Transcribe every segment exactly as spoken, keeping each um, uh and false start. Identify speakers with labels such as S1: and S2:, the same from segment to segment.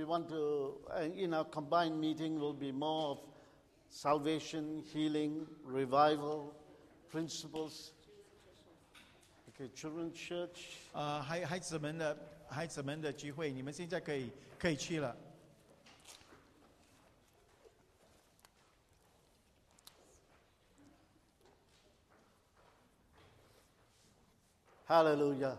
S1: we want to, uh, in our combined meeting, will be more of salvation, healing, revival, principles. Okay, children's church.
S2: 呃，孩孩子们的孩子们的聚会，你们现在可以可以去了。
S1: Hallelujah.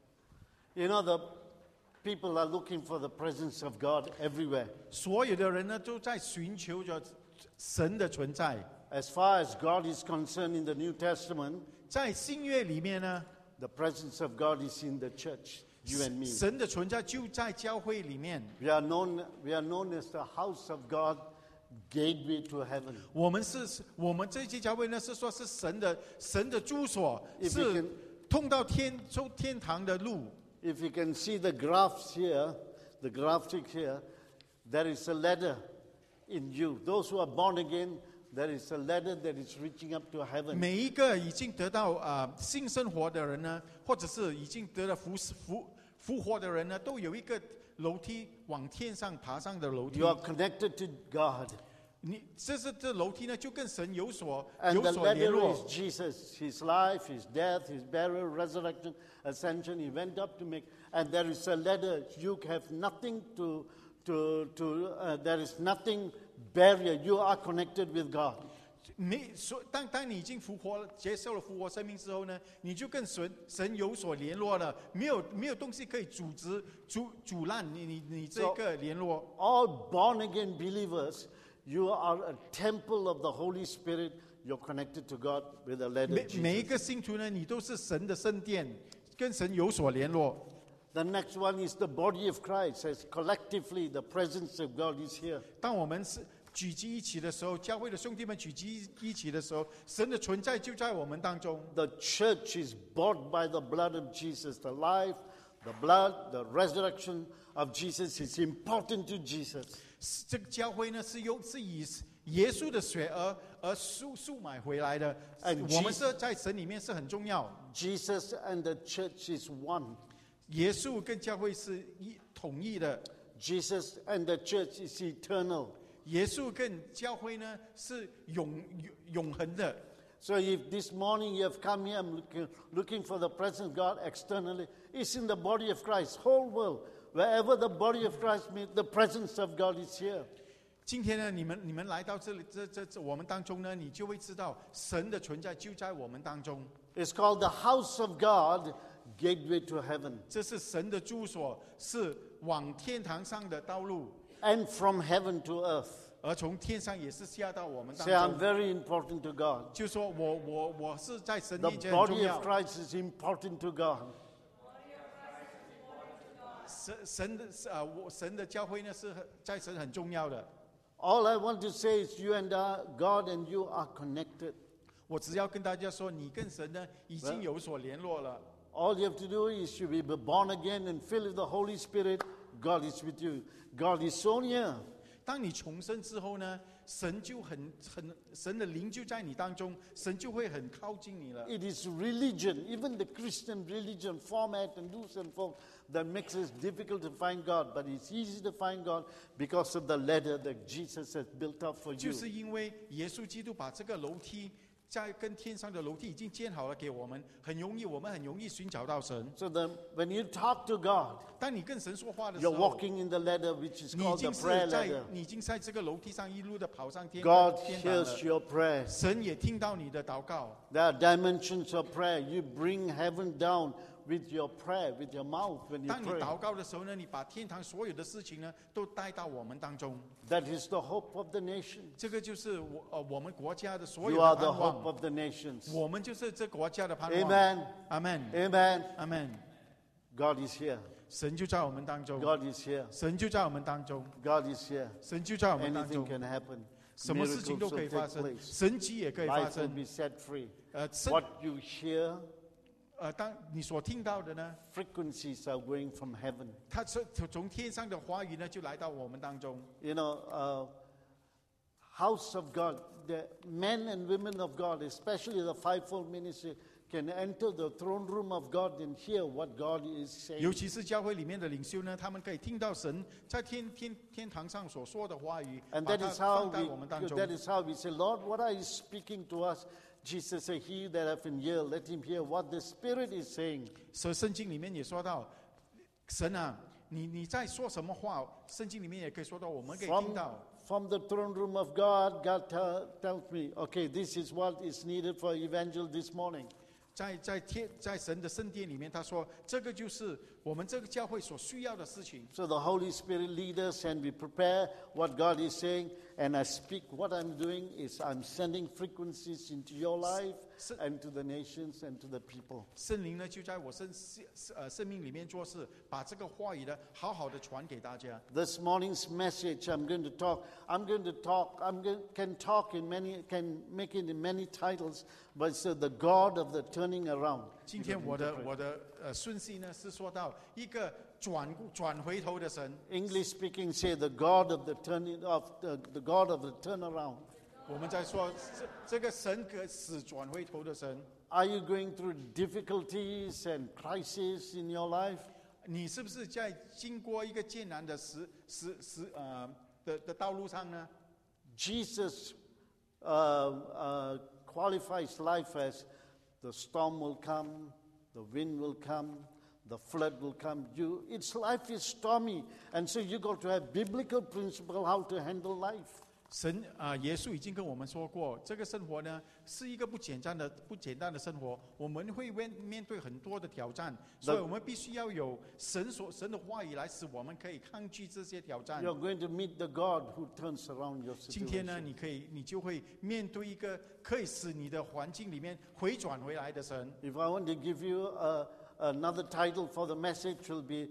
S1: You know, the people are looking for the presence of God everywhere.
S2: 所有的人呢，都在寻求着神的存在。
S1: As far as God is concerned in the New Testament,
S2: 在新约里面呢，
S1: the presence of God is in the church, you and me.
S2: 神的存在就在教会里面。
S1: We are known, we are known as the house of God, gateway to heaven.
S2: 我们是，我们这些教会呢，是说是神的神的住所，
S1: If you
S2: 是
S1: can-
S2: 通到天出天堂的路。
S1: If you can see the graphs here, the graphic here, there is a ladder in you. Those who are born again, there is a ladder that is reaching up to heaven.
S2: 每一个已经得到啊、呃、新生活的人呢，或者是已经得了复复复活的人呢，都有一个楼梯往天上爬上的楼梯
S1: You。are connected to God.
S2: 你这是这楼梯呢，就跟神有所
S1: And
S2: 有
S1: the
S2: 所联
S1: ladder
S2: 络
S1: is。Jesus, His life, His death, His burial, resurrection, ascension. He went up to make, and there is a ladder. You have nothing to, to, to. Uh, there is nothing barrier. You are connected with God.
S2: 没所当当你已经复活了，接受了复活生命之后呢，你就跟神神有所联络了，没有没有东西可以阻止阻阻拦你你你这
S1: So-
S2: 个联络。
S1: All born again believers, you are a temple of the Holy Spirit. You're connected to God with a ladder.
S2: 每
S1: of
S2: 每一
S1: Jesus.
S2: 个信徒呢，你都是神的圣殿，跟神有所联络。
S1: The next one is the body of Christ. As collectively, the presence of God is here.
S2: 当我们是聚集一起的时候，教会的兄弟们聚集一起的时候，神的存在就在我们当中。
S1: The church is bought by the blood of Jesus. The life, the blood, the resurrection of Jesus is important to Jesus.
S2: 这个教会呢，是用是以耶稣的血而而赎赎买回来的。
S1: And
S2: 我们
S1: Jesus-
S2: 是在神里面是很重要。
S1: Jesus and the church is one.
S2: 耶稣跟教会是一统一的，
S1: Jesus and the church is eternal.
S2: 耶稣跟教会呢是永永永恒的。
S1: So if this morning you have come here looking, looking for the presence of God externally, it's in the body of Christ, whole world. Wherever the body of Christ meets, the presence of God is here.
S2: 今天呢，你们你们来到这里，这这这我们当中呢，你就会知道神的存在就在我们当中。
S1: It's called the house of God, gateway to heaven.
S2: 这是神的住所，是往天堂上的道路，
S1: And from heaven to earth.
S2: 而从天上也是下到我们当
S1: Say, I'm
S2: 中。
S1: very important to God.
S2: 就说我我我是在神
S1: The
S2: 面前很重
S1: body
S2: 要
S1: of。Christ is important to God.
S2: 神神的呃，我神的教会呢是很在神很重要的。
S1: All I want to say is you and I, God and you are connected.
S2: 我只要跟大家说，你跟神呢已经有所联络了。
S1: All you have to do is you be born again and filled with the Holy Spirit. God is with you. God is so near.
S2: 当你重生之后呢，神就很很神的灵就在你当中，神就会很靠近你了。
S1: It is religion, even the Christian religion format and do's and forms that makes it difficult to find God. But it's easy to find God because of the ladder that Jesus has built up for
S2: 就
S1: you.
S2: 是因为耶稣基督把这个楼梯在跟天上的楼梯已经建好了给我们，很容易，我们很容易寻找到神。
S1: So then when you talk to God,
S2: 当你跟神说话的时
S1: you're
S2: 候，
S1: walking in the ladder which is
S2: 你已
S1: called the
S2: 经是
S1: prayer
S2: 在
S1: ladder.
S2: 你已经在这个楼梯上一路的跑上天
S1: God
S2: 天堂
S1: hears
S2: 了。
S1: your prayers.
S2: 神也听到你的祷告。
S1: There are dimensions of prayer. You bring heaven down with your prayer, with your mouth when you
S2: 当你
S1: pray.
S2: 祷告的时候呢，你把天堂所有的事情呢，都带到我们当中。
S1: That is the hope of the nation.
S2: 这个就是我呃我们国家的所
S1: You
S2: 有
S1: are
S2: 的
S1: the
S2: 盼
S1: hope
S2: 望。
S1: of the nations.
S2: 我们就是这国家的盼望。
S1: Amen.
S2: 阿门，
S1: Amen.
S2: 阿门。
S1: God is here.
S2: 神就在我们当中，
S1: God is here.
S2: 神就在我们当中，
S1: God is here.
S2: 神就在我们当
S1: Anything
S2: 中，
S1: can happen.
S2: 什么事情
S1: Miracles
S2: 都可以
S1: will
S2: 发
S1: take
S2: 生，
S1: place.
S2: 神迹也可以发
S1: Life will
S2: 生。
S1: be set free.
S2: 呃，神
S1: What you hear,
S2: 呃，当你所听到的呢，
S1: frequencies are going from heaven.
S2: 它从从天上的话语呢，就来到我们当中。
S1: You know, uh, house of God, the men and women of God, especially the fivefold ministry, can enter the throne room of God and hear what God is
S2: 尤
S1: saying.
S2: 其是教会里面的领袖呢，他们可以听到神在天天天堂上所说的话语，
S1: And
S2: 把
S1: that
S2: 它
S1: is how
S2: 放在
S1: we,
S2: 我们当中。
S1: that is how we say, Lord, what are you speaking to us? Jesus said, he that hath an ear, let him hear what the Spirit is saying.
S2: 所以圣经里面也说到，神啊，你你在说什么话？圣经里面也可以说到，我们可以听
S1: From,
S2: 到。
S1: from the throne room of God, God tell, tells me, okay, this is what is needed for evangel this morning.
S2: 在在天在神的圣殿里面，他说这个就是我们这个教会所需要的事情。
S1: So the Holy Spirit leads us and we prepare what God is saying. And I speak, what I'm doing is I'm sending frequencies into your life and to the nations and to the people.
S2: 圣灵呢就在我生呃生命里面做事，把这个话语呢好好的传给大家。
S1: This morning's message, I'm going to talk. I'm going to talk. I'm going can talk in many, can make it in many titles, but it's uh, the God of the turning around.
S2: 今天我的我的呃顺序呢是说到一个转转回头的神。
S1: English speaking say the God of the turning of the, the God of the turnaround.
S2: 我们在说这这个神可使转回头的神。
S1: Are you going through difficulties and crises in your life?
S2: 你是不是在经过一个艰难的时时时呃的的道路上呢？
S1: Jesus uh, uh, qualifies life as the storm will come, the wind will come, the flood will come. You, its life is stormy, and so you got to have biblical principle how to handle life.
S2: 神啊、耶稣已经跟我们说过，这个生活呢是一个不简单的、不简单的生活，我们会面面对很多的挑战，所以我们必须要有神所神的话语来使我们可以抗拒这些挑战。
S1: You're going to meet the God who turns around your
S2: 今天呢，
S1: situation.
S2: 你可以，你就会面对一个可以使你的环境里面回转回来的神。
S1: If I want to give you a, another title for the message, will be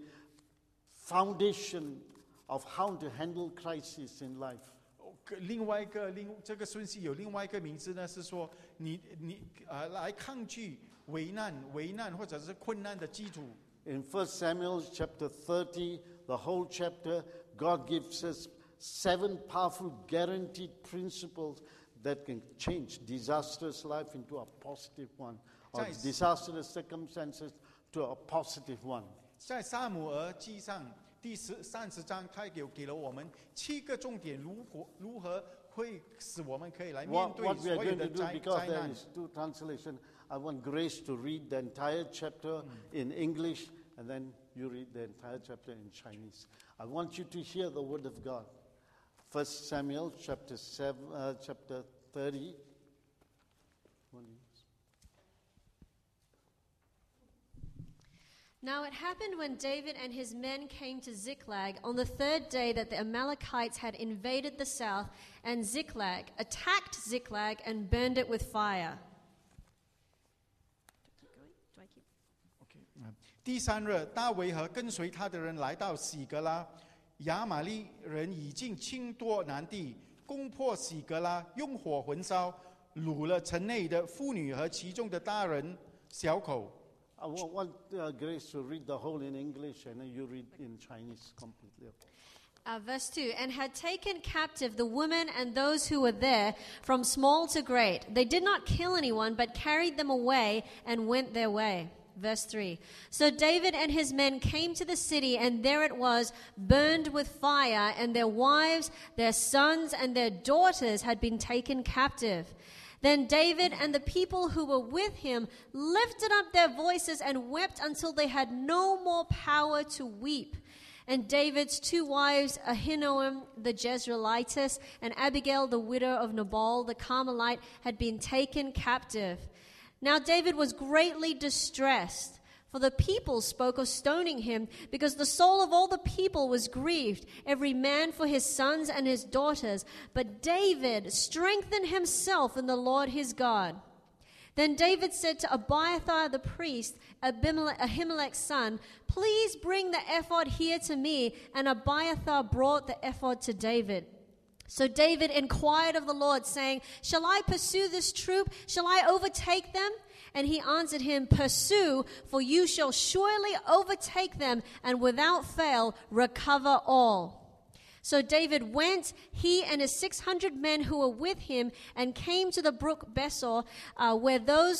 S1: Foundation of How to Handle Crisis in Life.
S2: 另外一个另这个顺序有另外一个名字呢，是说你你呃来抗拒危难、危难或者是困难的基础。
S1: In First Samuel chapter thirty, the whole chapter, God gives us seven powerful guaranteed principles that can change disastrous life into a positive one, or
S2: 在-
S1: disastrous circumstances to a positive one.
S2: 在撒母耳记上第十三十章，他给给了我们七个重点，如何如何会使我们可以来面
S1: What,
S2: 对
S1: what we are
S2: 所有
S1: going
S2: 的
S1: to do,
S2: 灾
S1: because
S2: 灾
S1: there
S2: 难。
S1: is two translations, I want Grace to read the entire chapter in English, and then you read the entire chapter in Chinese. I want you to hear the word of God. First Samuel chapter seven, uh, chapter thirty.
S3: Now it happened when David and his men came to Ziklag on the third day that the Amalekites had invaded the south, and Ziklag attacked Ziklag and burned it with fire. Do I keep?
S2: OK，嗯，第三日，大卫和跟随他的人来到喜格拉，亚玛利人已经侵夺南地，攻破喜格拉，用火焚烧，掳了城内的妇女和其中的大人小口。
S1: I wa- want uh, Grace to read the whole in English, and then you read in Chinese completely. Okay.
S3: Uh, verse two, and had taken captive the women and those who were there from small to great. They did not kill anyone, but carried them away and went their way. Verse three, so David and his men came to the city, and there it was, burned with fire, and their wives, their sons, and their daughters had been taken captive. Then David and the people who were with him lifted up their voices and wept until they had no more power to weep. And David's two wives, Ahinoam the Jezreelitess and Abigail the widow of Nabal the Carmelite, had been taken captive. Now David was greatly distressed, for the people spoke of stoning him, because the soul of all the people was grieved, every man for his sons and his daughters. But David strengthened himself in the Lord his God. Then David said to Abiathar the priest, Abimelech, Ahimelech's son, please bring the ephod here to me. And Abiathar brought the ephod to David. So David inquired of the Lord, saying, shall I pursue this troop? Shall I overtake them? And he answered him, pursue, for you shall surely overtake them, and without fail recover all. So David went, he and his six hundred men who were with him, and came to the brook Besor, uh, where those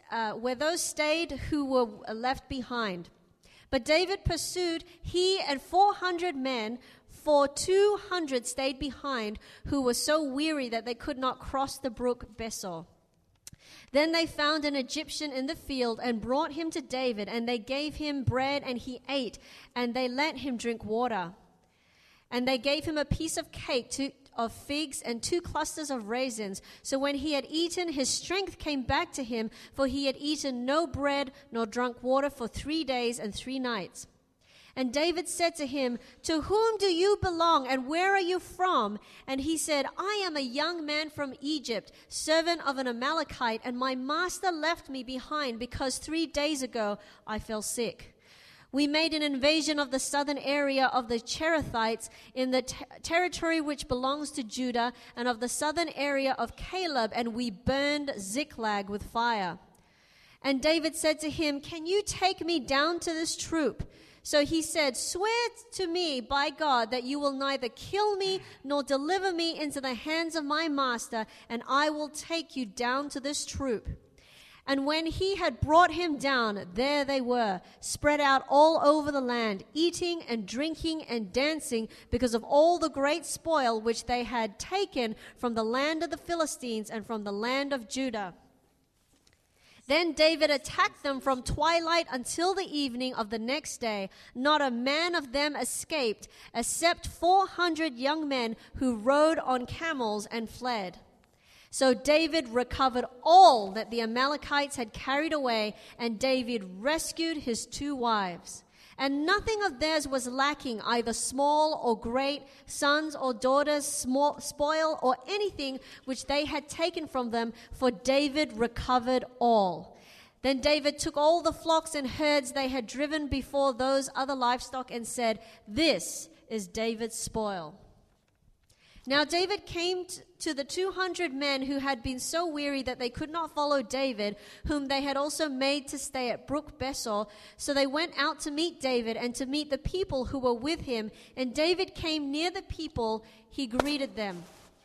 S3: uh, where those stayed who were left behind. But David pursued, he and four hundred men, for two hundred stayed behind, who were so weary that they could not cross the brook Besor. Then they found an Egyptian in the field and brought him to David, and they gave him bread and he ate, and they let him drink water. And they gave him a piece of cake to, of figs and two clusters of raisins. So when he had eaten, his strength came back to him, for he had eaten no bread nor drunk water for three days and three nights. And David said to him, "To whom do you belong, and where are you from?" And he said, "I am a young man from Egypt, servant of an Amalekite, and my master left me behind because three days ago I fell sick. We made an invasion of the southern area of the Cherethites in the ter- territory which belongs to Judah, and of the southern area of Caleb, and we burned Ziklag with fire." And David said to him, "Can you take me down to this troop?" So he said, "Swear to me by God that you will neither kill me nor deliver me into the hands of my master, and I will take you down to this troop." And when he had brought him down, there they were, spread out all over the land, eating and drinking and dancing because of all the great spoil which they had taken from the land of the Philistines and from the land of Judah. Then David attacked them from twilight until the evening of the next day. Not a man of them escaped, except four hundred young men who rode on camels and fled. So David recovered all that the Amalekites had carried away, and David rescued his two wives. And nothing of theirs was lacking, either small or great, sons or daughters, small, spoil or anything which they had taken from them, for David recovered all. Then David took all the flocks and herds they had driven before those other livestock and said, "This is David's spoil." Now David came t- to the two hundred men who had been so weary that they could not follow David, whom they had also made to stay at Brook Besor. So they went out to meet David and to meet the people who were with him. And David came near the people, he greeted them.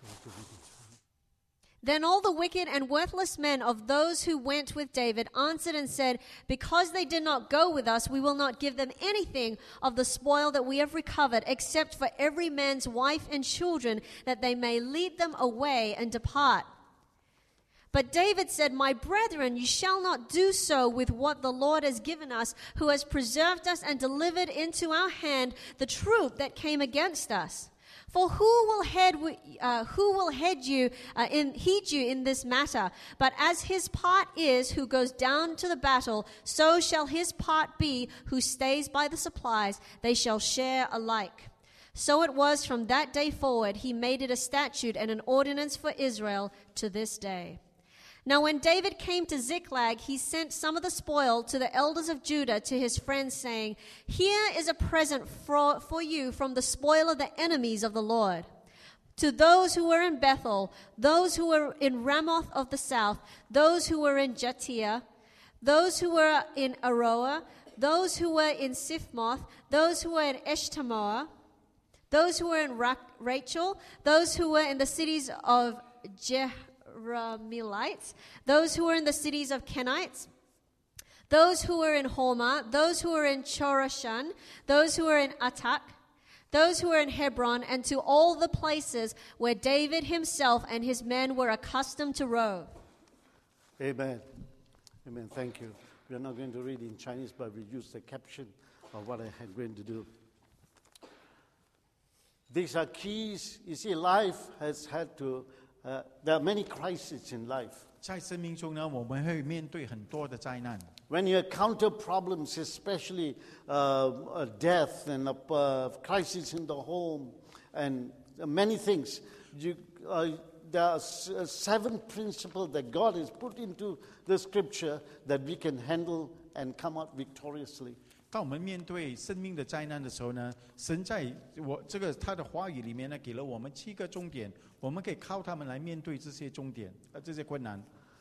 S3: Then all the wicked and worthless men of those who went with David answered and said, "Because they did not go with us, we will not give them anything of the spoil that we have recovered, except for every man's wife and children, that they may lead them away and depart." But David said, "My brethren, you shall not do so with what the Lord has given us, who has preserved us and delivered into our hand the troop that came against us. For who will head uh, who will head you uh, in heed you in this matter? But as his part is who goes down to the battle, so shall his part be who stays by the supplies. They shall share alike." So it was from that day forward he made it a statute and an ordinance for Israel to this day. Now when David came to Ziklag, he sent some of the spoil to the elders of Judah, to his friends, saying, "Here is a present for, for you from the spoil of the enemies of the Lord. To those who were in Bethel, those who were in Ramoth of the south, those who were in Jattir, those who were in Aroah, those who were in Siphmoth, those who were in Eshtemoa, those who were in Ra- Rachel, those who were in the cities of Jeh." Ramilites, those who were in the cities of Kenites, those who were in Hormah, those who were in Chorashan, those who were in Atak, those who were in Hebron, and to all the places where David himself and his men were accustomed to rove.
S1: Amen. Amen. Thank you. We are not going to read in Chinese, but we use the caption of what I am going to do. These are keys. You see, life has had to Uh, there are many crises in life.
S2: 在生命中呢，我们会面对很多的灾难。
S1: When you encounter problems, especially uh, uh, death and a uh, crisis in the home and uh, many things, you, uh, there are s- uh, seven principles that God has put into the Scripture that we can handle and come out victoriously.
S2: 当我们面对生命的灾难的时候呢，神在我这个他的话语里面呢，给了我们七个重点，我们可以靠他们来面对这些重点，呃，这些困难。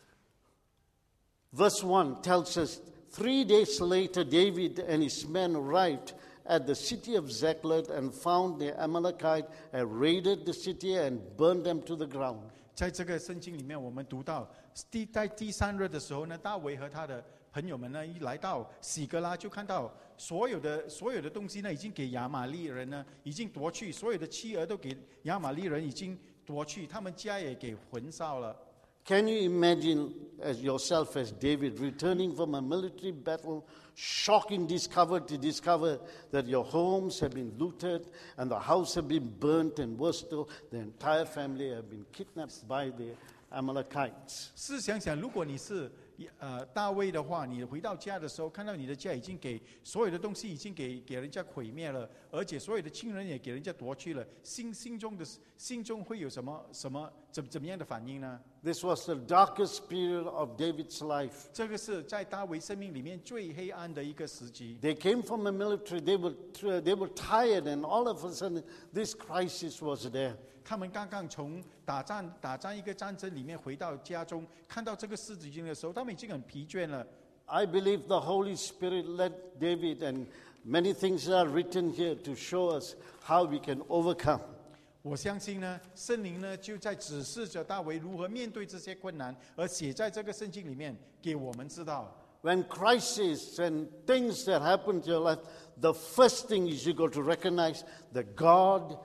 S1: Verse one tells us, three days later, David and his men arrived at the city of Ziklag and found the Amalekite and raided the city and burned them to the ground.
S2: 在这个圣经里面，我们读到第在第三日的时候呢，大卫和他的朋友们呢，一来到喜格拉，就看到所有的所有的东西呢，已经给亚玛利人呢，已经夺去，所有的妻儿都给亚玛利人已经夺去，他们家也给焚烧了。
S1: Can you imagine as yourself as David returning from a military battle, shocking discover to discover that your homes have been looted and the house have been burnt, and worse still, the entire family have been kidnapped by the Amalekites.
S2: 试想想，如果你是呃大卫的话，你回到家的时候，看到你的家已经给所有的东西已经给给人家毁灭了，而且所有的亲人也给人家夺去了，心心中的心中会有什么什么怎怎么样的反应呢？
S1: This was the darkest period of David's life.
S2: 这个是在大卫生命里面最黑暗的一个时期。
S1: They came from a military, they were, they were tired, and all of a sudden this crisis was there.
S2: 他们刚刚从打仗打仗一个战争里面回到家中，看到这个事情的时候，他们已经很疲倦了。
S1: I believe the Holy Spirit led David, and many things are written here to show us how we can overcome.
S2: 我相信呢，圣灵呢就在指示着大卫如何面对这些困难，而写在这个圣经里面给我们知道。
S1: When crises and things that happen to your life, the first thing is you got to recognize that God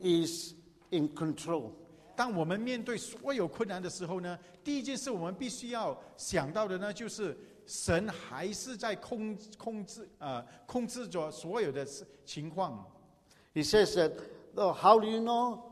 S1: is in control.
S2: 当我们面对所有困难的时候呢，第一件事我们必须要想到的呢，就是神还是在控控制呃控制着所有的情况。
S1: He says that, oh, how do you know?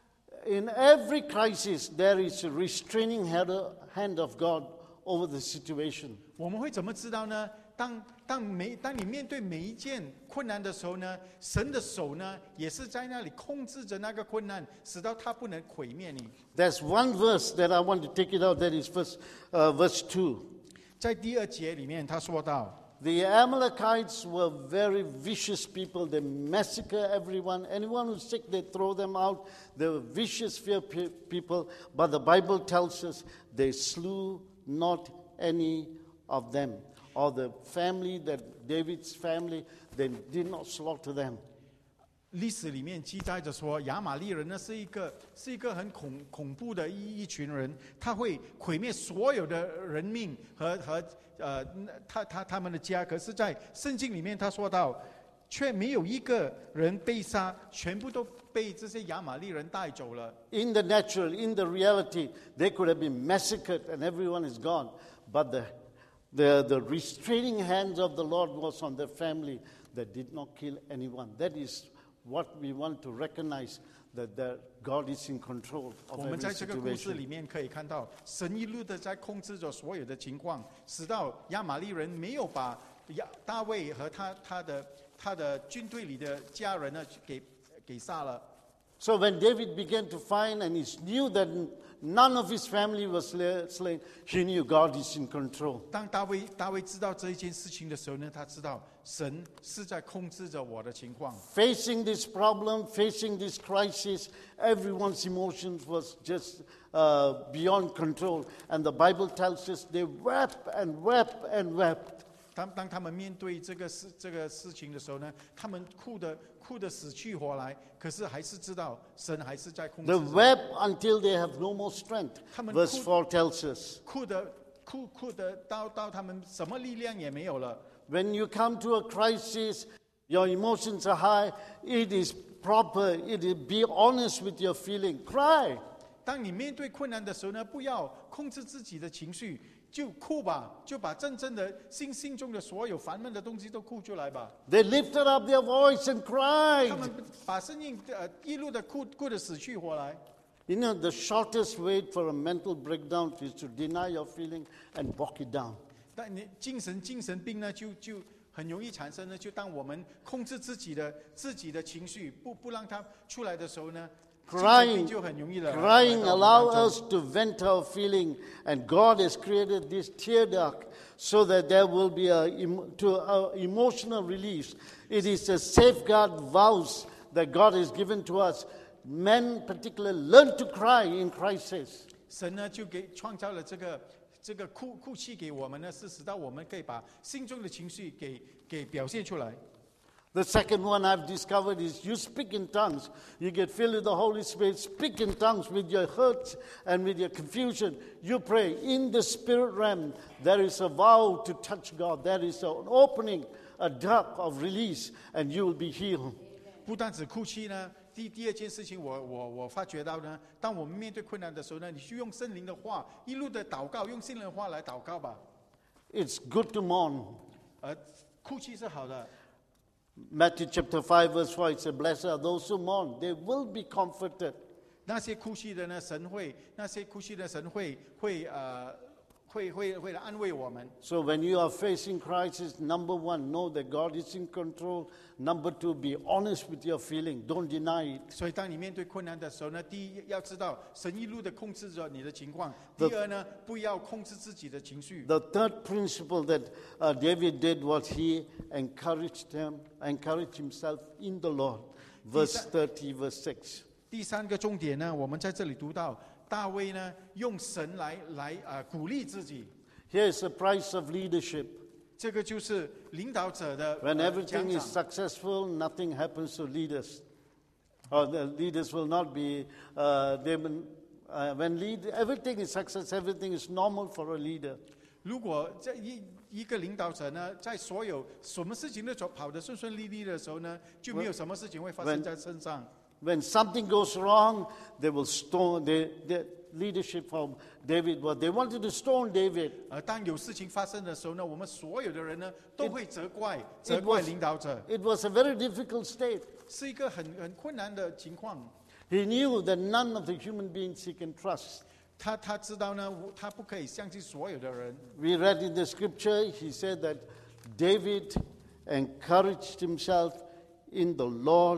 S1: In every crisis, there is a restraining hand of God over the situation.
S2: 我们会怎么知道呢？当当每当你面对每一件困难的时候呢，神的手呢也是在那里控制着那个困难，使到它不能毁灭你。
S1: There's one verse that I want to take it out. That is verse, uh, verse two.
S2: 在第二节里面，他说到。
S1: The Amalekites were very vicious people. They massacre everyone. Anyone who's sick, they throw them out. They were vicious, fierce pe- people. But the Bible tells us they slew not any of them. Or the family, that David's family, they did not slaughter them.
S2: 历史里面记载着说，亚玛利人呢是一个是一个很恐恐怖的一一群人，他会毁灭所有的人命和和呃他他他们的家。可是，在圣经里面他说到，却没有一个人被杀，全部都被这些亚玛利人带走了。
S1: In the natural, in the reality, they could have been massacred and everyone is gone. But the, the, the restraining hands of the Lord was on their family that did not kill anyone. That is what we want to recognize, that the, God is in control
S2: 我
S1: of
S2: 们
S1: every
S2: 在这个故事
S1: situation.
S2: 里面可以看到，神一路的在控制着所有的情况，使到亚玛利人没有把亚大卫和他他的他的军队里的家人呢给给杀了。
S1: So when David began to find, and he knew that none of his family was slain, he knew God is in control.
S2: 当大卫大卫知道这一件事情的时候呢，他知道神是在控制着我的情况。
S1: Facing this problem, facing this crisis, everyone's emotions was just uh, beyond control. And the Bible tells us they wept and wept and wept.
S2: 当当他们面对这个事这个事情的时候呢，他们哭的哭的死去活来，可是还是知道神还是在控制
S1: They
S2: 着。
S1: wept until they have no more strength.
S2: 他们
S1: Verse
S2: 哭-
S1: four tells us.
S2: 哭的哭哭的到到他们什么力量也没有了。
S1: When you come to a crisis, your emotions are high, it is proper, it is be honest with your feeling. Cry.
S2: 当你面对困难的时候呢，不要控制自己的情绪，就哭吧，就把真正的心心中的所有烦闷的东西都哭出来吧。
S1: They lifted up their voice and
S2: 他
S1: cried.
S2: 们把声音呃一路的哭哭的死去活来。
S1: You know, the shortest way for a mental breakdown is to deny your feeling and walk it down.
S2: 但你精神精神病呢，就就很容易产生呢。就当我们控制自己的自己的情绪，不不让它出来的时候呢，精神
S1: Crying,
S2: 病就很容易的。
S1: crying
S2: 来到我们
S1: allow
S2: 当中
S1: us to vent our feeling, and God has created this tear duct so that there will be a, em- to a emotional release. It is a safeguard vows that God has given to us. Men particularly learn to cry in crisis.
S2: 神呢就给创造了这个这个哭哭泣给我们呢，是使到我们可以把心中的情绪给给表现出来。
S1: The second one I've discovered is you speak in tongues. You get filled with the Holy Spirit, speak in tongues with your hurts and with your confusion. You pray. In the spirit realm, there is a vow to touch God. There is an opening, a door of release, and you will be healed.
S2: 不但只哭泣呢，第第二件事情我，我我发觉到呢，当我们面对困难的时候呢，你去用圣灵的话，一路的祷告，用圣灵的话来祷告吧。
S1: It's good to mourn.
S2: 而哭泣是好的。
S1: Matthew chapter five verse four, it says, Blessed are those who mourn, they will be comforted.
S2: 那些哭泣的呢，神会；那些哭泣的神会会呃会会会来安慰我们。
S1: So when you are facing crisis, number one, know that God is in control. Number two, be honest with your feeling. Don't deny it.
S2: 所以，当你面对困难的时候呢，第一要知道神一路的控制着你的情况；第二呢，不要控制自己的情绪。
S1: The third principle that uh, David did was he encouraged him, encouraged himself in the Lord. Verse thirty, verse six.
S2: 第三个重点呢，我们在这里读到大卫呢，用神来来呃鼓励自己。
S1: Here is the price of leadership.
S2: 这个就是领导者的
S1: When
S2: 呃
S1: everything
S2: 奖
S1: is
S2: 赏。
S1: successful, nothing happens to leaders. Or the leaders will not be, uh, they will, uh, when lead, everything is success, everything is normal for a leader.
S2: 如果这一一个领导者呢，在所有什么事情都走跑得顺顺利利的时候呢，就没有什么事情会发生在身上。
S1: When something goes wrong, they will stone, they, the leadership from David, was they wanted to stone David.
S2: 而当有事情发生的时候呢，我们所有的人呢，都会责怪
S1: It
S2: 责怪
S1: was-
S2: 领导者，
S1: It was a very difficult state.
S2: 是一个很很困难的情况。
S1: He knew that none of the human beings he can trust.
S2: 他他知道呢，他不可以相信所有的人。
S1: We read in the scripture, he said that David encouraged himself in the Lord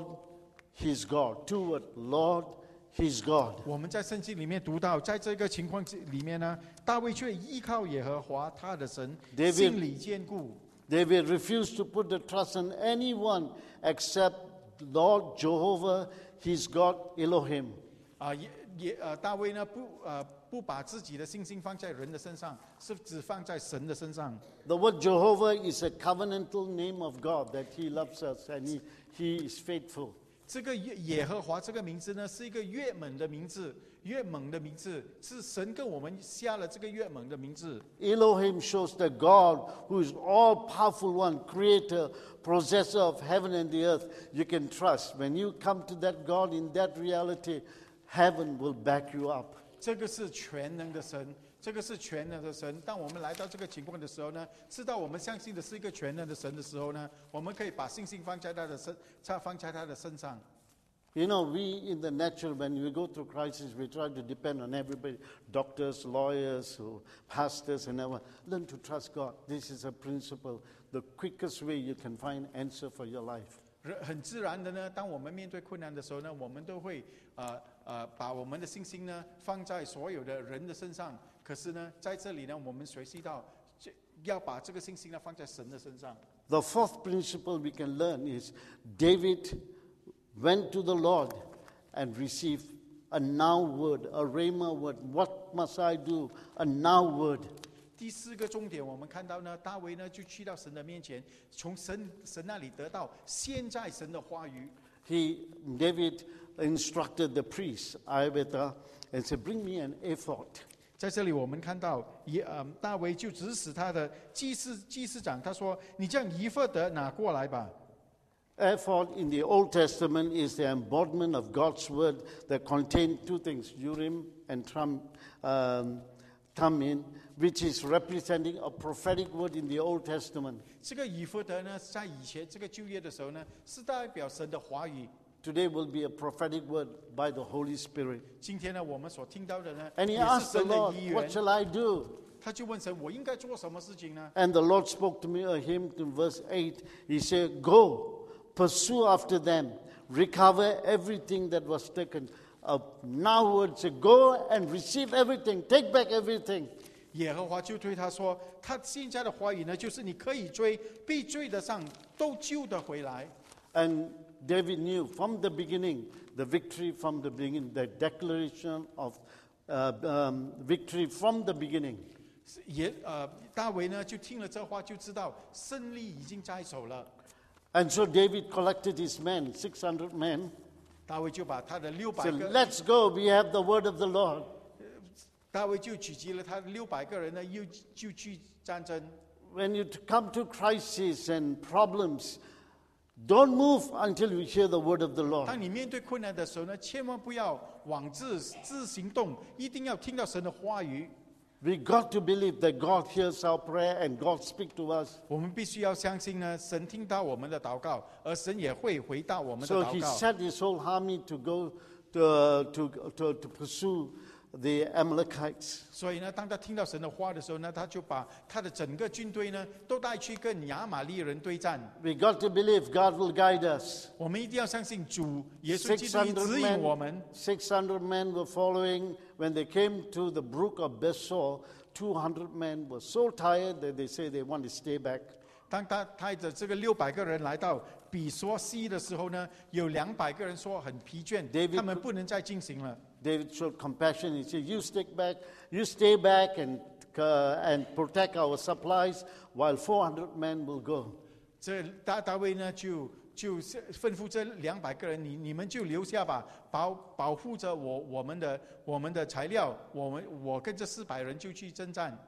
S1: his God. Two words, Lord his God.
S2: 我们在圣经里面读到，在这个情况里面呢，大卫却依靠耶和华他的神，
S1: David-
S2: 心里坚固。
S1: David refused to put the trust in anyone except Lord Jehovah, his God, Elohim.
S2: 啊，也也呃，大卫呢不呃不把自己的信心放在人的身上，是只放在神的身上。
S1: The word Jehovah is a covenantal name of God that he loves us and he, he is faithful.
S2: 这个耶耶和华这个名字呢，是一个越猛的名字，越猛的名字，是神跟我们下了这个越猛的名字。
S1: Elohim shows the God who is all-powerful one, creator, possessor of heaven and the earth. You can trust. When you come to that God in that reality, heaven will back you up.
S2: 这个是全能的神，这个是全能的神。当我们来到这个情况的时候呢，知道我们相信的是一个全能的神的时候呢，我们可以把信心放在他的身，放在他的身上。
S1: You know, we in the natural, when we go through crisis, we try to depend on everybody, doctors, lawyers, who- pastors, and everyone. Learn to trust God. This is a principle, the quickest way you can find answer for your life.
S2: 人很自然的呢，当我们面对困难的时候呢，我们都会呃呃把我们的信心呢放在所有的人的身上。可是呢，在这里呢，我们学习到这要把这个信心呢放在神的身上。
S1: The fourth principle we can learn is David went to the Lord and received a now word, a rhema word. What must I do? A now word.
S2: 第四个重点，我们看到呢，大卫呢就去到神的面前，从神神那里得到现在神的话语。
S1: He, David instructed the priest, Abiathar, and said, bring me an ephod.
S2: 在这里，我们看到也呃，大卫就指使他的祭司祭司长，他说：“你将以弗得拿过来吧。”
S1: Ephod in the Old Testament is the embodiment of God's word that contains two things, Urim and Trum, um, Thummim, which is representing a prophetic word in the Old Testament.
S2: 这个以弗得呢，在以前这个旧约的时候呢，是代表神的话语。
S1: Today will be a prophetic word by the Holy Spirit.
S2: 今天呢，我们所听到的呢，
S1: And he
S2: 也是
S1: asked the
S2: 神的
S1: Lord,
S2: 意
S1: what
S2: 愿。
S1: shall I do?
S2: 他就问神：“我应该做什么事情呢
S1: And the Lord spoke to me, uh, him in verse eight. He said, go, pursue after them, recover everything that was taken. Uh, now word say, go and receive everything, take back everything.？”
S2: 耶和华就对他说：“他现在的话语呢，就是你可以追，必追得上，都救得回来。”
S1: And David knew from the beginning, the victory from the beginning, the declaration of uh, um, victory from the beginning.
S2: 也呃，大卫呢就听了这话，就知道胜利已经在手了。
S1: And so David collected his men, six hundred men.
S2: 大卫就把他的六百
S1: Said,
S2: 个，
S1: let's go, we have the word of the Lord.
S2: 大卫就聚集了他六百个人呢，又就去战争。
S1: When you t- come to crises and problems, don't move until you hear the word of the Lord.
S2: 当你面对困难的时候呢，千万不要妄自自行动，一定要听到神的话语。
S1: We got to believe that God hears our prayer and God speaks to us.
S2: 我们必须要相信呢，神听到我们的祷告，而神也会回答我们的
S1: So
S2: 祷
S1: he
S2: 告。
S1: set his whole army to go to, uh, to, to, to pursue the Amalekites.
S2: 所以呢，当他听到神的话的时候呢，他就把他的整个军队呢都带去跟亚玛力人对战。
S1: We got to believe God will guide us.
S2: 我们一定要相信主耶稣基督会
S1: 600
S2: 指引我们。
S1: men, six hundred men were following. When they came to the brook of Besor, two hundred men were so tired that they say they want to stay back.
S2: 当他带着这个六百个人来到比索西的时候呢，有两百个人说很疲倦，
S1: David
S2: 他们不能再进行了。
S1: David showed compassion. He said, you stick back, you stay back and, uh, and protect our supplies while four hundred men will go.
S2: 这大大卫呢就就吩咐这两百个人，你你们就留下吧，保保护着我我们的我们的材料，我们我跟这四百人就去征战。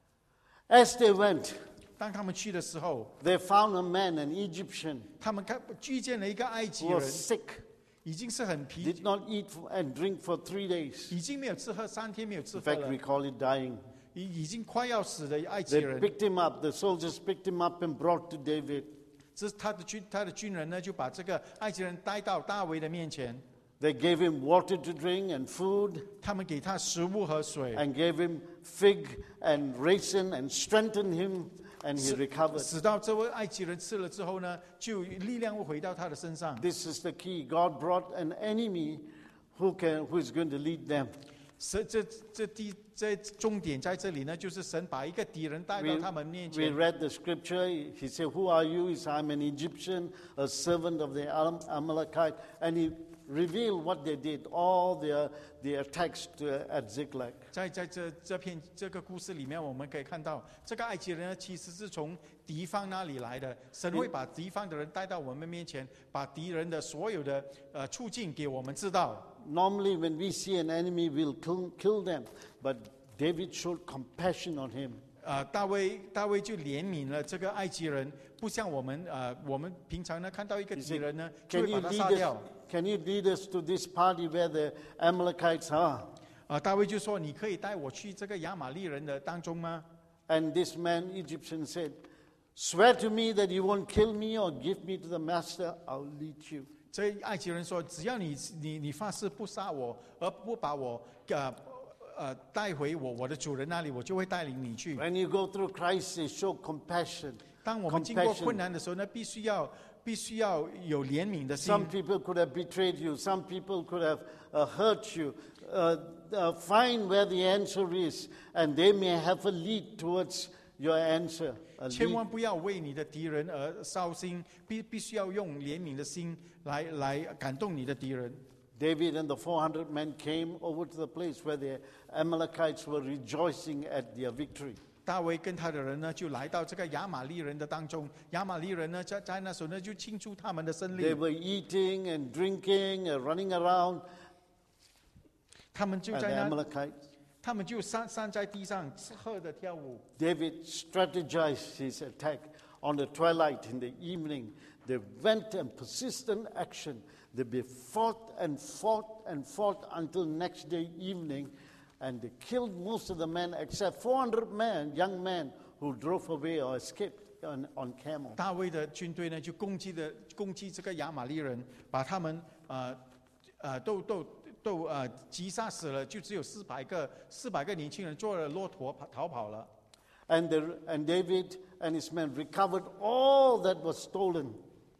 S1: As they went,
S2: 当他们去的时候，
S1: they found a man, an Egyptian,
S2: 他们看遇见了一个埃及
S1: who
S2: 人，
S1: was sick,
S2: 已经是很疲，
S1: did not eat and drink for three days.
S2: 已经没有吃喝，三天没有吃
S1: In
S2: 喝
S1: fact,
S2: 了
S1: we，call it dying.
S2: 已已经快要死的埃及
S1: They
S2: 人。
S1: picked him up. The soldiers picked him up and brought to David.
S2: 这他的军他的军人呢，就把这个埃及人带到大卫的面前，
S1: They gave him water to drink and food,
S2: 他们给他食物和水，
S1: and gave him fig and raisin and strengthened him, and he recovered.
S2: 使到这位埃及人吃了之后呢，就力量会回到他的身上。
S1: This is the key. God brought an enemy who can who is going to lead them.
S2: 神这这第这重点在这里呢，就是神把一个敌人带到
S1: We,
S2: 他们面
S1: we
S2: 前。
S1: read the scripture. He said, "Who are you?" He said, "I'm an Egyptian, a servant of the Am- Amalekite." And he revealed what they did, all their their attacks to, at Ziklag.
S2: 在在这这片这个故事里面，我们可以看到，这个埃及人呢，其实是从敌方那里来的。神会把敌方的人带到我们面前，把敌人的所有的呃处境给我们知道。
S1: Normally, when we see an enemy, we'll kill, kill them. But David showed compassion on him.
S2: 呃，大卫大卫就怜悯了这个埃及人，不像我们呃我们平常呢看到一个
S1: He
S2: 敌
S1: said,
S2: 人呢，就
S1: "Can
S2: 会
S1: you
S2: 把他
S1: lead
S2: 杀
S1: us?
S2: 掉。
S1: Can you lead us to this party where the Amalekites are?"
S2: 啊，大卫就说：“你可以带我去这个亚玛力人的当中吗？”
S1: And this man, Egyptian, said, "Swear to me that you won't kill me or give me to the master. I'll lead you."
S2: 这埃及人说：“只要你你你发誓不杀我，而不把我呃呃带回我我的主人那里，我就会带领你去。
S1: When you go through crisis, show compassion. ”
S2: 当我们经过
S1: Compassion.
S2: 困难的时候呢，必须要必须要有怜悯的心
S1: Some。people could have betrayed you. Some people could have uh, hurt you. Uh, uh, find where the answer is, and they may have a lead towards your answer. A
S2: 千
S1: lead.
S2: 万不要为你的敌人而烧心，必必须要用怜悯的心来来感动你的敌人。
S1: David and the four hundred men came over to the place where the Amalekites were rejoicing at their victory.
S2: 大卫跟他的人呢，就来到这个亚玛力人的当中。亚玛力人呢，在在那时候呢，就庆祝他们的胜
S1: They
S2: 利。
S1: were eating and drinking and running around.
S2: 他们就
S1: And
S2: 在
S1: the
S2: 那，
S1: Amalekites.
S2: 他们就散散在地上吃喝的跳舞。
S1: David strategized his attack on the twilight in the evening. They went in persistent action. They be fought and fought and fought until next day evening. And they killed most of the men except four hundred men, young men, who drove away or escaped on, on camel.
S2: 大卫的军队呢，就攻击的攻击这个亚玛力人，把他们呃呃都都都呃击杀死了，就只有四百个四百个年轻人坐了骆驼跑逃跑了。
S1: And, the, and David and his men recovered all that was stolen.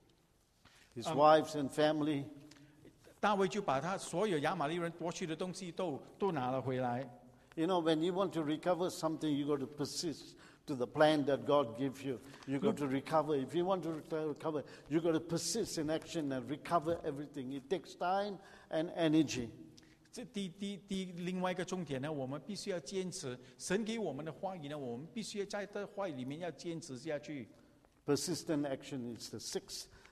S1: His wives and family.
S2: 大卫就把他所有亚玛力人夺去的东西都都拿了回来。
S1: You know, when you want to recover something, you got to persist to the plan that God gives you. You got to recover. If you want to re- recover, you got to persist in action and recover everything. It takes time and energy.
S2: 这第第第另外一个重点呢，我们必须要坚持神给我们的话语呢，我们必须要在这话语里面要坚持下去。
S1: Persistent action is the sixth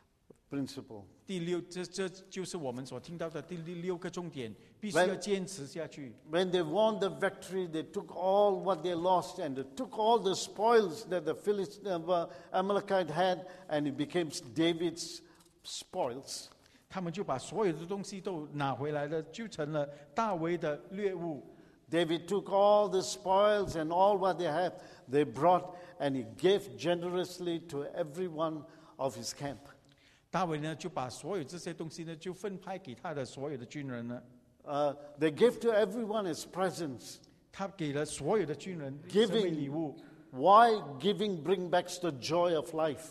S1: principle.
S2: 第六，这这就是我们所听到的第六个重点，必须
S1: When-
S2: 要坚持下去。
S1: When they won the victory, they took all what they lost and they took all the spoils that the Philistine, uh, Amalekite had, and it became David's spoils.
S2: 他们就把所有的东西都拿回来了，就成了大卫的掠物。
S1: David took all the spoils and all what they had, they brought, and he gave generously to every one of his camp.
S2: 大卫呢，就把所有这些东西呢，就分派给他的所有的军人呢。
S1: Uh, they gave to everyone as presents.
S2: 他给了所有的军人
S1: Giving
S2: 成为礼物。
S1: Why giving bring back the joy of life?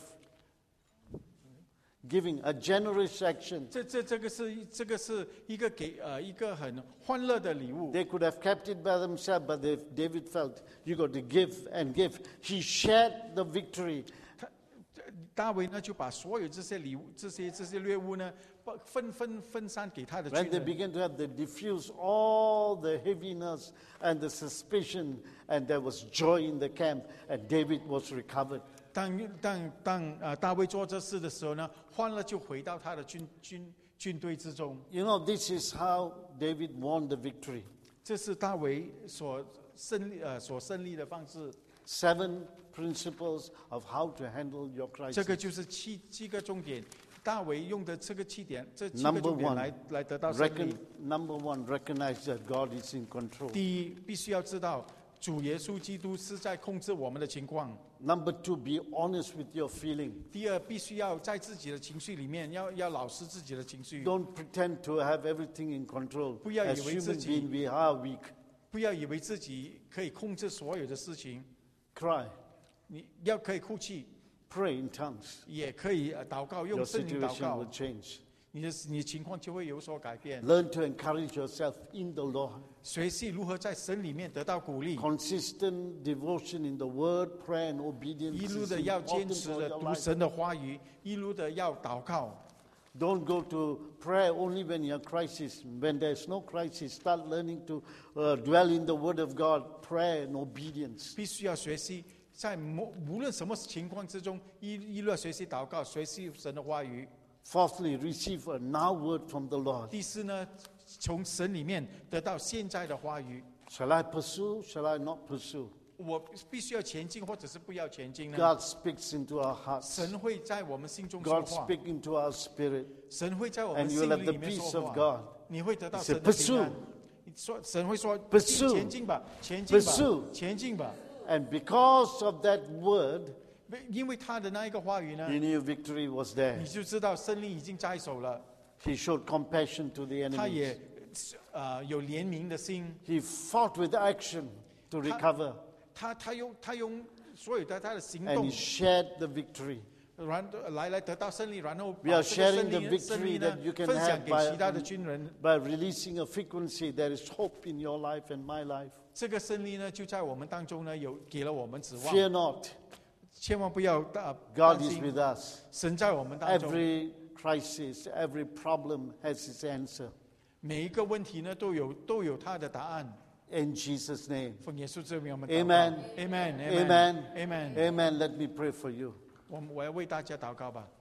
S1: Giving a generous action.
S2: 这这这个是这个是一个给呃一个很欢乐的礼物。
S1: They could have kept it by themselves, but they, David felt you got to give and give. He shared the victory.
S2: 大卫呢，就把所有这些礼物、这些这些掠物呢，分分分散给他的
S1: When
S2: 军
S1: they
S2: 人。
S1: began to have, they diffused all the heaviness and the suspicion, and there was joy in the camp, and David was recovered.
S2: 当当当呃大卫做这事的时候呢，欢乐就回到他的军军军队之中。
S1: You know, this is how David won the victory.
S2: 这是大卫所胜利呃所胜利的方式。
S1: Seven principles of how to handle your
S2: 这
S1: crisis.
S2: 个就是七七个重点，大卫用的这个七点，这七个
S1: Number
S2: 重点
S1: one,
S2: 来来得到胜
S1: Recon,
S2: 利。
S1: number one, recognize that God is in control.
S2: 第一，必须要知道主耶稣基督是在控制我们的情况。
S1: Number two, be honest with your feeling.
S2: 第二，必须要在自己的情绪里面要要老实自己的情绪，
S1: Don't pretend to have everything in control.
S2: 不要以为
S1: As
S2: 自
S1: human
S2: 己-
S1: beings, we are weak.
S2: 不要以为自己可以控制所有的事情。
S1: Cry,
S2: 你要可以哭泣，
S1: pray in tongues.
S2: 也可以呃祷告，用
S1: Your
S2: 圣灵祷
S1: situation
S2: 告
S1: will，change.
S2: 你的你的情况就会有所改变。
S1: Learn to encourage yourself in the Lord.
S2: 学习如何在神里面得到鼓励，
S1: Consistent devotion in the word, prayer, and obedience
S2: 一
S1: is
S2: 路的要坚
S1: important
S2: 持
S1: for
S2: 的
S1: your
S2: 读
S1: life.
S2: 神的话语，一路的要祷告。
S1: Don't go to prayer only when you're crisis. When there's no crisis, start learning to uh, dwell in the Word of God, prayer and obedience.
S2: 必须要学习，在无无论什么情况之中，一一路学习祷告，学习神的话语。
S1: Fourthly, receive a now word from the Lord.
S2: 第四呢，从神里面得到现在的话语。
S1: Shall I pursue? Shall I not pursue?
S2: 我必须要前进，或者是不要前进呢？
S1: God speaks into our hearts.
S2: 神会在我们心中说
S1: God
S2: 话，
S1: speaks into our spirit.
S2: 神会在我们
S1: And
S2: 心
S1: you'll have
S2: 里
S1: the
S2: 里面
S1: peace
S2: 说
S1: of
S2: 话，
S1: God.
S2: 你会得到
S1: He
S2: 神
S1: said,
S2: 的平安
S1: "Pursue."
S2: 你说神会说
S1: Pursue.
S2: 前进吧，前进吧
S1: Pursue.
S2: 前进吧。
S1: And because of that word,
S2: 因为他的那一个话语呢，
S1: you knew victory was
S2: 你
S1: there.
S2: 就知道胜利已经在手了。
S1: He showed compassion to the
S2: 他
S1: enemies.
S2: 也呃有怜悯的心，
S1: He fought with action to recover.
S2: 他他用他用所有的他的行
S1: And
S2: 动
S1: he，shared the victory.
S2: 然来来得到胜利，然后
S1: We
S2: 把
S1: are
S2: 这个
S1: sharing
S2: 胜
S1: the
S2: 利胜利
S1: victory
S2: 呢
S1: that you can
S2: 分享
S1: have
S2: 给
S1: by,
S2: 其他的军人。
S1: by releasing a frequency. There is hope in your life and my life.
S2: 这个胜利呢，就在我们当中呢，有给了我们指望。
S1: Fear not.
S2: 千万不要大
S1: God
S2: 担
S1: is
S2: 心，
S1: with us.
S2: 神在我们当中，
S1: Every crisis, every problem has its answer.
S2: 每一个问题呢都有都有他的答案。
S1: In Jesus' name.
S2: 奉耶稣之名，我们祷告
S1: Amen.
S2: Amen.
S1: Amen.
S2: Amen.
S1: Amen. Let me pray for you.
S2: 我我要为大家祷告吧。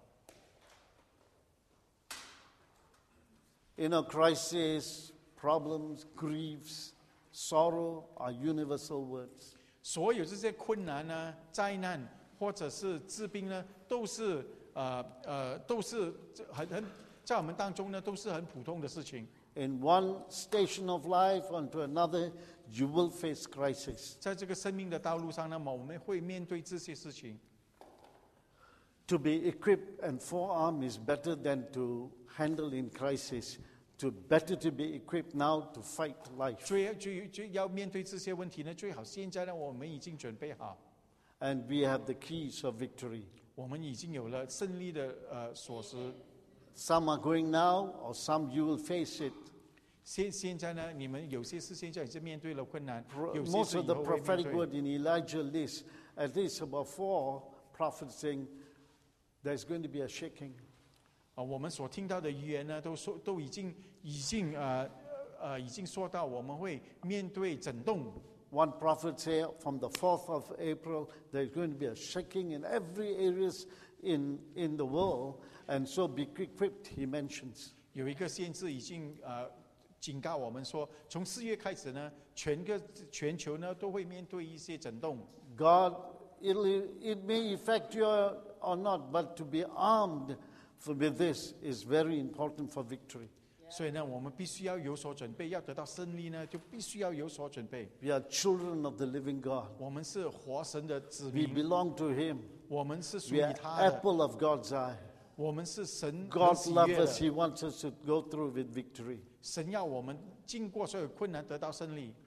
S1: You know, crisis, problems, griefs, sorrow are universal words.
S2: 所有这些困难呢、灾难或者是治病呢，都是呃呃都是很很在我们当中呢，都是很普通的事情。
S1: In one station of life onto another, you will face crisis.
S2: 在这个生命的道路上，那么我们会面对这些事情。
S1: To be equipped and forearmed is better than to handle in crisis. To better to be equipped now to fight life.
S2: 最最最要面对这些问题呢，最好现在呢，我们已经准备好，
S1: And we have the keys of victory.
S2: 我们已经有了胜利的呃锁匙。
S1: Some are going now, or some you will face it.
S2: 现现在呢，你们有些是现在已经面对了困难，
S1: Pro-
S2: 有些
S1: Most
S2: 是
S1: of
S2: 以
S1: the
S2: 后会面
S1: prophetic
S2: 对。
S1: word in Elijah list, at least about four prophets saying there's going to be a shaking.
S2: 啊，我们所听到的语言呢，都说都已经已经呃呃已经说到我们会面对震动。
S1: One prophet said from the fourth of April, there's going to be a shaking in every areas in, in the world, and so be equipped, he mentions.
S2: 有一个先知已经呃警告我们说，从四月开始呢，全个全球呢都会面对一些震动。
S1: God, it'll, it may affect you or not, but to be armed for, with this is very important for victory.
S2: 所以呢，我们必须要有所准备，要得到胜利呢，就必须要有所准备。
S1: We are children of the living God.
S2: 我们是活神的子
S1: We
S2: 民，
S1: belong to him.
S2: 我们是属
S1: We
S2: 于
S1: are
S2: 他的，
S1: apple of God's eye.
S2: 我们是神
S1: God
S2: 很喜
S1: loves
S2: 悦
S1: us.
S2: 的。
S1: He wants us to go through with victory.
S2: 神要我们经过所有困难得到胜利。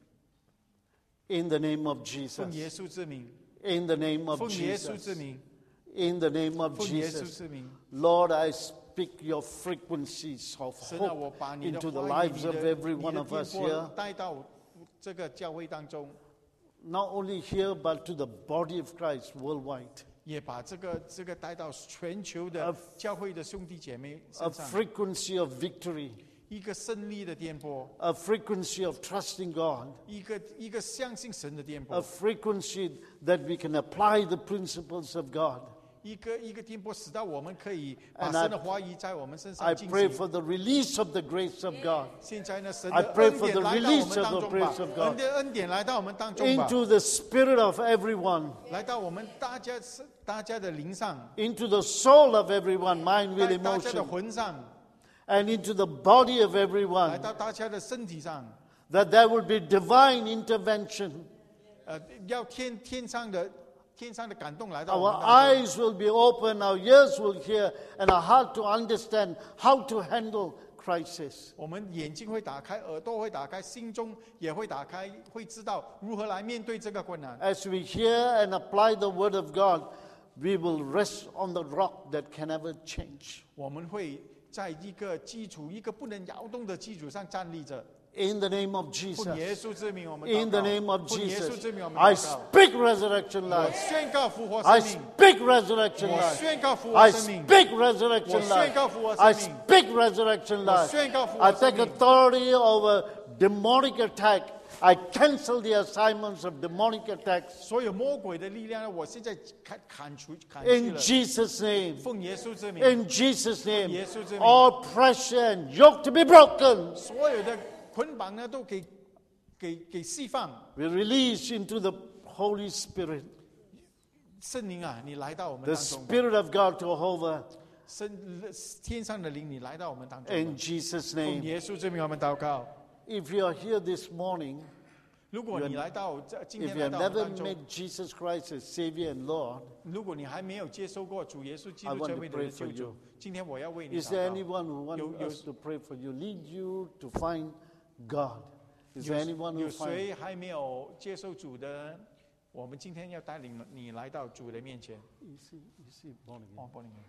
S1: In the name of
S2: 奉耶
S1: Jesus.
S2: 稣之名，
S1: In the name of
S2: 奉耶稣
S1: Jesus.
S2: 之名，
S1: In the name of
S2: 奉耶稣
S1: Jesus.
S2: 之名。
S1: Lord, I speak your frequencies of
S2: 神啊，我
S1: hope
S2: 把你的
S1: into the
S2: 话语、
S1: lives
S2: 你
S1: of
S2: 的
S1: every
S2: 你
S1: one
S2: 的
S1: of
S2: 天
S1: us
S2: 赋
S1: here.
S2: 带到这个教会当中，
S1: Not only here, but to the body of Christ worldwide.
S2: 也把这个这个带到全球的
S1: A-
S2: 教会的兄弟姐妹
S1: A
S2: 身上，
S1: frequency of victory.
S2: 一个胜利的颠簸，
S1: A frequency of trusting God.
S2: 一个一个相信神的颠
S1: A
S2: 簸，
S1: frequency that we can apply the principles of God.
S2: 一个一个颠簸，使到我们可以把
S1: And I-
S2: 神的话语在我们身
S1: I
S2: 上进
S1: pray
S2: 行。
S1: for the release of the grace of God
S2: 现在呢，神
S1: I
S2: 的
S1: pray
S2: 恩
S1: for
S2: 典
S1: the
S2: 来到我
S1: release
S2: 们
S1: of
S2: 当
S1: the
S2: 中
S1: grace
S2: 吧
S1: of，God
S2: 恩的恩典来到我们当中吧，
S1: into the spirit of everyone,
S2: 来到我们大家大家的灵上，
S1: into the soul of everyone, mind, will,
S2: 在大家的
S1: emotion,
S2: 魂上，
S1: and into the body of
S2: 来
S1: everyone,
S2: 到大家的身体上。
S1: that there will be divine intervention.
S2: 呃，要天天上的天上的感动来到我
S1: Our
S2: 们当中，
S1: eyes will be open, our ears will hear, and our heart to understand how to handle crisis.
S2: 我们眼睛会打开，耳朵会打开，心中也会打开，会知道如何来面对这个困难。
S1: As we hear and apply the word of God, we will rest on the rock that can never change.
S2: 我们会在一个基础、一个不能摇动的基础上站立着。
S1: In the name of
S2: 奉耶
S1: Jesus.
S2: 稣之名，我们
S1: In
S2: 祷
S1: the
S2: 告
S1: name of
S2: 奉耶稣
S1: Jesus.
S2: 之名，我们
S1: I
S2: 祷告。
S1: speak resurrection
S2: 我
S1: life.
S2: 宣告复活
S1: I
S2: 生命，
S1: speak resurrection
S2: 我
S1: life.
S2: 宣告复
S1: I
S2: 活生命，
S1: speak resurrection
S2: 我宣告复活
S1: life. I
S2: 生命。
S1: speak resurrection
S2: 我
S1: life.
S2: 宣告复
S1: I
S2: 活生
S1: take
S2: 命。
S1: authority over demonic attack. I cancel the assignments of demonic attacks.
S2: 所有魔鬼的力量呢，我现在砍砍除砍去
S1: In
S2: 了。
S1: Jesus' name.
S2: 奉耶稣之名，
S1: In Jesus' name.
S2: 耶稣之名。
S1: All pressure and yoke to be broken.
S2: 所有的捆绑呢都给给给释放。
S1: We release into the Holy Spirit.
S2: 圣灵啊，你来到我们
S1: The
S2: 当中吧。
S1: Spirit of God to hover.
S2: 圣天上的灵，你来到我们当中吧。
S1: In Jesus'
S2: 奉
S1: name.
S2: 耶稣之名，我们祷告。
S1: If you are here this morning,
S2: 如果你来到这今
S1: if
S2: 天
S1: you
S2: 来
S1: have
S2: 到我们
S1: never
S2: 当中，
S1: made Jesus Christ as Savior and Lord,
S2: 如果你还没有接受过主耶稣基
S1: I
S2: 督
S1: want
S2: 这
S1: to
S2: 位
S1: pray
S2: 的
S1: for
S2: 救
S1: you.
S2: 主，今天我要为你
S1: is there
S2: 祷告。
S1: anyone who
S2: You-
S1: wants
S2: you-
S1: us to pray for you, lead you to find God? Is there
S2: 有
S1: anyone who
S2: 有
S1: find?
S2: 谁还没有接受主的？我们今天要带领你来到主的面前。
S1: You see, you see, born again.
S2: 哦，玻璃门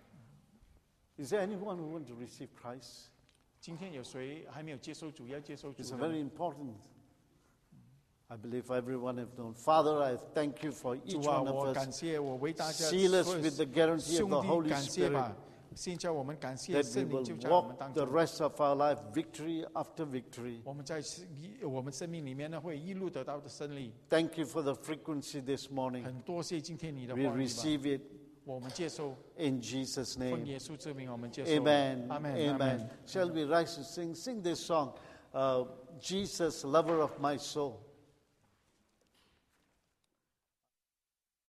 S1: Is there anyone who wants to receive Christ?
S2: 今天有谁还没有接受主？要接受主
S1: It's
S2: 的
S1: very important. I believe everyone have known. Father, I thank you for each
S2: 主啊，
S1: one
S2: 我
S1: of
S2: 感
S1: us.
S2: 谢我为大家
S1: Seal us
S2: 所有
S1: with the guarantee of
S2: 兄
S1: the
S2: 弟
S1: Holy
S2: 感谢
S1: Spirit
S2: 吧。现在我们感谢
S1: that we
S2: 圣灵
S1: will
S2: 就在我们
S1: walk
S2: 当
S1: the
S2: 中。
S1: rest of our life victory after victory.
S2: 我们在一我们生命里面呢，会一路得到的胜利。
S1: Thank you for the frequency this morning.
S2: 很多谢今天你的
S1: We
S2: 话语吧，
S1: receive it
S2: 我们接受，
S1: in Jesus'
S2: 奉
S1: name.
S2: 耶稣之名，我们接受。
S1: Amen.
S2: 阿门。
S1: Amen. Shall we rise to sing? Sing this song, uh, Jesus, lover of my soul.